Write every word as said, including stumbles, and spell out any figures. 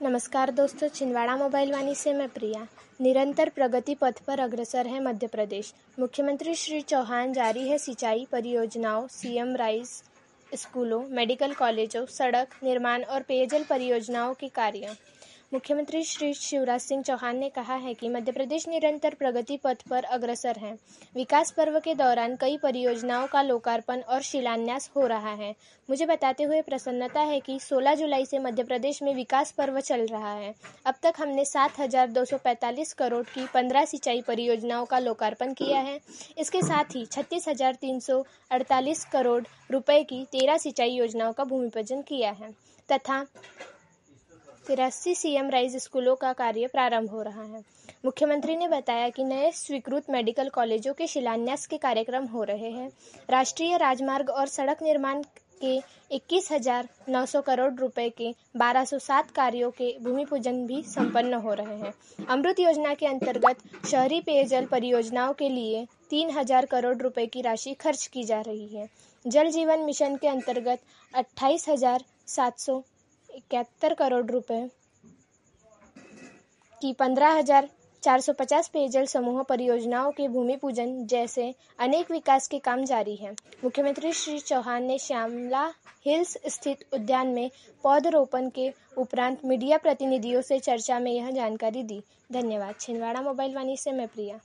नमस्कार दोस्तों, छिंदवाड़ा मोबाइल वाणी से मैं प्रिया। निरंतर प्रगति पथ पर अग्रसर है मध्य प्रदेश। मुख्यमंत्री श्री चौहान जारी है सिंचाई परियोजनाओं, सीएम राइस स्कूलों, मेडिकल कॉलेजों, सड़क निर्माण और पेयजल परियोजनाओं के कार्य। मुख्यमंत्री श्री शिवराज सिंह चौहान ने कहा है कि मध्य प्रदेश निरंतर प्रगति पथ पर अग्रसर है। विकास पर्व के दौरान कई परियोजनाओं का लोकार्पण और शिलान्यास हो रहा है। मुझे बताते हुए प्रसन्नता है कि सोलह जुलाई से मध्य प्रदेश में विकास पर्व चल रहा है। अब तक हमने सात हजार दो सौ पैंतालीस करोड़ की पंद्रह सिंचाई परियोजनाओं का लोकार्पण किया है। इसके साथ ही छत्तीस हजार तीन सौ अड़तालीस करोड़ रुपए की तेरह सिंचाई योजनाओं का भूमि पूजन किया है तथा तिरासी सीएम राइज स्कूलों का कार्य प्रारंभ हो रहा है। मुख्यमंत्री ने बताया कि नए स्वीकृत मेडिकल कॉलेजों के शिलान्यास के कार्यक्रम हो रहे हैं। राष्ट्रीय राजमार्ग और सड़क निर्माण के इक्कीस हजार नौ सौ करोड़ रुपए के बारह सौ सात कार्यों के भूमि पूजन भी संपन्न हो रहे हैं। अमृत योजना के अंतर्गत शहरी पेयजल परियोजनाओं के लिए तीन हजार करोड़ रुपए की राशि खर्च की जा रही है। जल जीवन मिशन के अंतर्गत अट्ठाईस हजार सात सौ इकहत्तर करोड़ रुपए की पंद्रह हजार चार सौ पचास पेयजल समूह परियोजनाओं के भूमि पूजन जैसे अनेक विकास के काम जारी हैं। मुख्यमंत्री श्री चौहान ने श्यामला हिल्स स्थित उद्यान में पौधरोपण के उपरांत मीडिया प्रतिनिधियों से चर्चा में यह जानकारी दी। धन्यवाद। छिंदवाड़ा मोबाइल वाणी से मैं प्रिया।